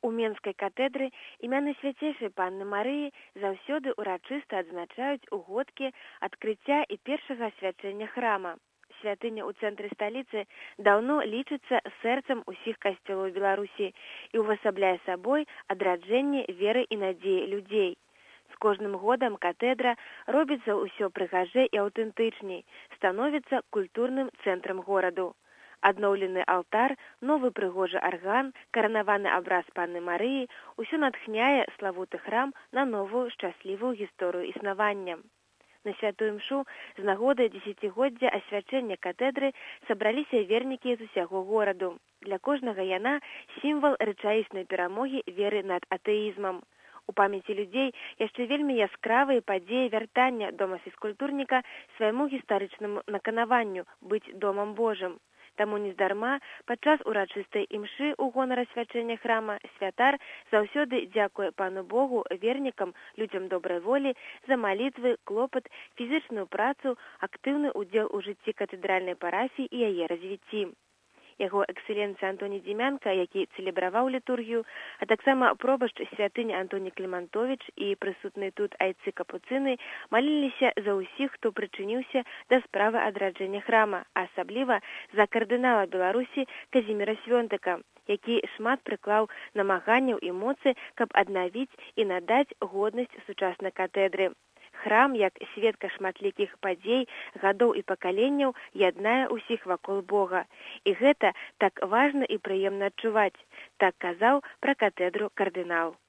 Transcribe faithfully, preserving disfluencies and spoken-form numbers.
У Менскай катэдры імя Найсвяцейшай Панны Марыі заўсёды ўрачыста адзначаюць у годкі адкрыцця і першага асвячэння храма. Святыня ў цэнтры сталіцы даўно лічыцца сэрцам усіх касцёлаў Беларусі і ўвасабляе сабой адраджэнне веры і надзеі людзей. З кожным годам катэдра робіцца ўсё прыгажэй і аўтэнтычней, становіцца культурным цэнтрам гораду. Адноўлены алтар, новы прыгожы арган, каранаваны абраз Панны Марыі ўсё натхняе славуты храм на новую шчаслівую гісторыю існавання. На святую імшу з нагоды дзесяцігоддзя асвячэння катэдры сабраліся вернікі з усяго гораду. Для кожнага яна сімвал рэчаіснай перамогі веры над атэізмам. У памяці людзей яшчэ вельмі яскравыя падзеі вяртання дома фізкультурніка свайму гістарычнаму наканаванню быць домам Божым. Таму нездарма падчас урачыстай імшы ў гонар асвячэння храма святар заўсёды дзякуе Пану Богу, вернікам, людзям добрай волі за малітвы, клопат, фізічную працу, актыўны ўдзел у жыцці катэдральнай парафіі і яе развіцці. Яго эксцэленцыя Антоній Дзімянка, які цэлебраваў літургію, а таксама пробашч святыні Антоній Клімантовіч і прысутныя тут айцы капуцыны маліліся за ўсіх, хто прычыніўся да справы адраджэння храма, а асабліва за кардынала Беларусі Казіміра Свёнтыка, які шмат прыклаў намаганняў і моцы, каб аднавіць і надаць годнасць сучаснай катэдры. Храм, як сведка шматлікіх падзей, гадоў і пакаленняў, яднае ўсіх вакол Бога. І гэта так важна і прыемна адчуваць. Так казаў пра катэдру кардынал.